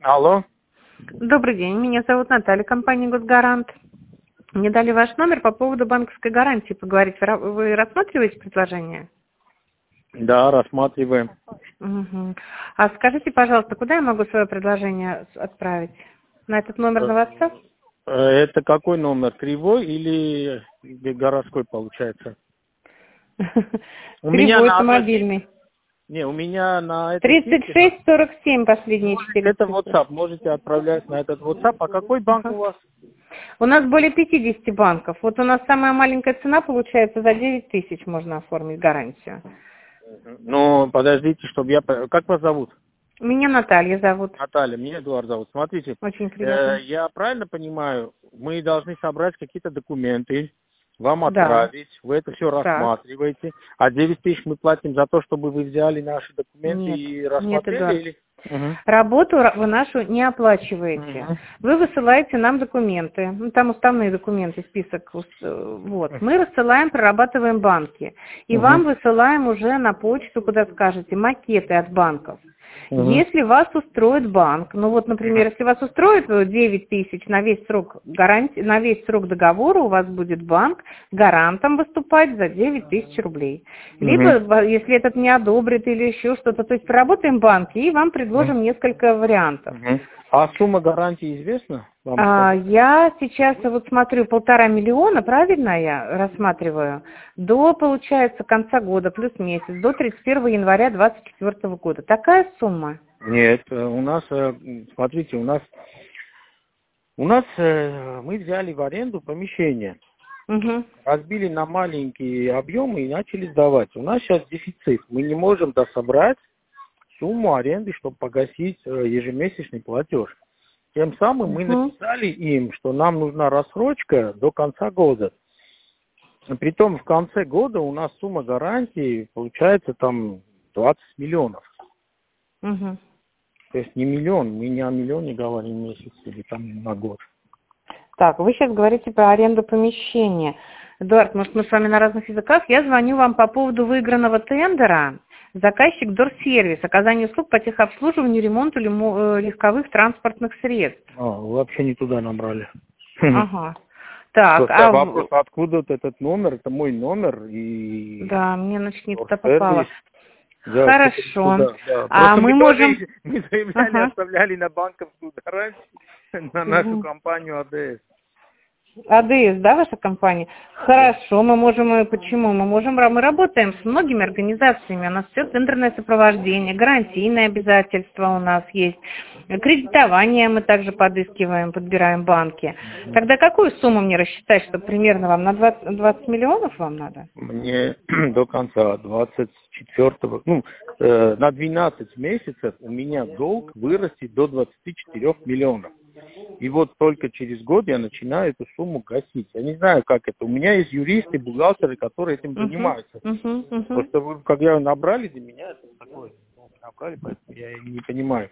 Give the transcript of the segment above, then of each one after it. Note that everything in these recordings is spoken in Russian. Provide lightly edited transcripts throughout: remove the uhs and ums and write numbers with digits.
Алло. Добрый день, меня зовут Наталья, компания «Госгарант». Мне дали ваш номер по поводу банковской гарантии поговорить. Вы рассматриваете предложение? Да, рассматриваем. Угу. А скажите, пожалуйста, куда я могу свое предложение отправить? На этот номер на WhatsApp? Это какой номер? Кривой или городской получается? У меня Кривой, на это одной... мобильный. Не, у меня на этой симке... 3647 последние 4 Это цифры. WhatsApp. Можете отправлять на этот WhatsApp. А какой банк Ага. у вас? У нас более 50 банков. Вот у нас самая маленькая цена получается за 9 тысяч можно оформить гарантию. Ну, подождите, чтобы я... Как вас зовут? Меня Наталья зовут. Наталья, меня Эдуард зовут. Смотрите, Очень приятно. я правильно понимаю, мы должны собрать какие-то документы, вам Да. отправить, вы это все Так. рассматриваете, а 9 тысяч мы платим за то, чтобы вы взяли наши документы Нет, и нет, рассмотрели? Эдуард. Или... Мгм. Работу вы нашу не оплачиваете. Мгм. Вы высылаете нам документы. Ну, там уставные документы, список. Вот. Мы рассылаем, прорабатываем банки. И Мгм. вам высылаем уже на почту, куда скажете, макеты от банков. Мгм. Если вас устроит банк, ну вот, например, если вас устроит 9 тысяч на весь срок гарантии, на весь срок договора, у вас будет банк гарантом выступать за 9 тысяч рублей. Мгм. Либо, если этот не одобрит или еще что-то, то есть проработаем банки и вам предложим несколько вариантов. Мгм. А сумма гарантии известна? Вам сказать? Я сейчас вот смотрю 1,5 миллиона, правильно я рассматриваю, до, получается, конца года, плюс месяц, до 31 января 2024 года. Такая сумма? Нет, у нас, смотрите, у нас мы взяли в аренду помещение. Угу. Разбили на маленькие объемы и начали сдавать. У нас сейчас дефицит. Мы не можем дособрать сумму аренды, чтобы погасить ежемесячный платеж. Тем самым мы Угу. написали им, что нам нужна рассрочка до конца года. Притом в конце года у нас сумма гарантии получается там 20 миллионов. Угу. То есть не миллион, мы не о миллионе говорим в месяц или там на год. Так, вы сейчас говорите про аренду помещения. Эдуард, может, мы с вами на разных языках? Я звоню вам по поводу выигранного тендера. Заказчик Дорсервис, оказание услуг по техобслуживанию, ремонту легковых транспортных средств. Вы вообще не туда набрали. Ага. Так, Просто вопрос, откуда вот этот номер, это мой номер и... Да, мне, значит, не туда Сервис. попало. Да, что-то не Хорошо. туда, да. А Просто мы мы можем... тоже мы заявляли, Ага. оставляли на банковскую гарантию на нашу компанию АДС. АДС, да, ваша компания? Хорошо, мы можем, почему? Мы работаем с многими организациями, у нас все тендерное сопровождение, гарантийные обязательства у нас есть, кредитование мы также подыскиваем, подбираем банки. Тогда какую сумму мне рассчитать, чтобы примерно вам на 20 миллионов вам надо? Мне до конца 24-го, на 12 месяцев у меня долг вырастет до 24 миллионов. И вот только через год я начинаю эту сумму гасить. Я не знаю, как это. У меня есть юристы, бухгалтеры, которые этим занимаются. Просто вы, когда набрали, для меня это такое, набрали, поэтому я не понимаю.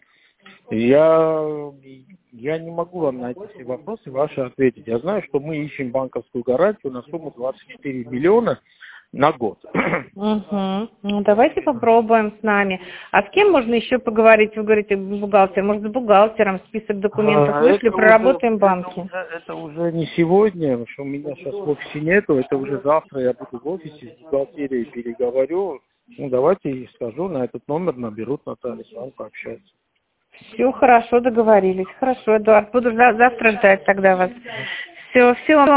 Я не могу вам на эти все вопросы ваши ответить. Я знаю, что мы ищем банковскую гарантию на сумму 24 миллиона на год. Ну, давайте попробуем с нами. А с кем можно еще поговорить? Вы говорите, бухгалтер. Может, с бухгалтером список документов вышли, проработаем банки. Это уже не сегодня, потому что у меня сейчас в офисе нету. Это уже завтра я буду в офисе с бухгалтерией переговорю. Давайте и скажу, на этот номер наберут Наталья, с вами пообщаться. Все хорошо, договорились. Хорошо, Эдуард, буду завтра ждать тогда вас. Все, все.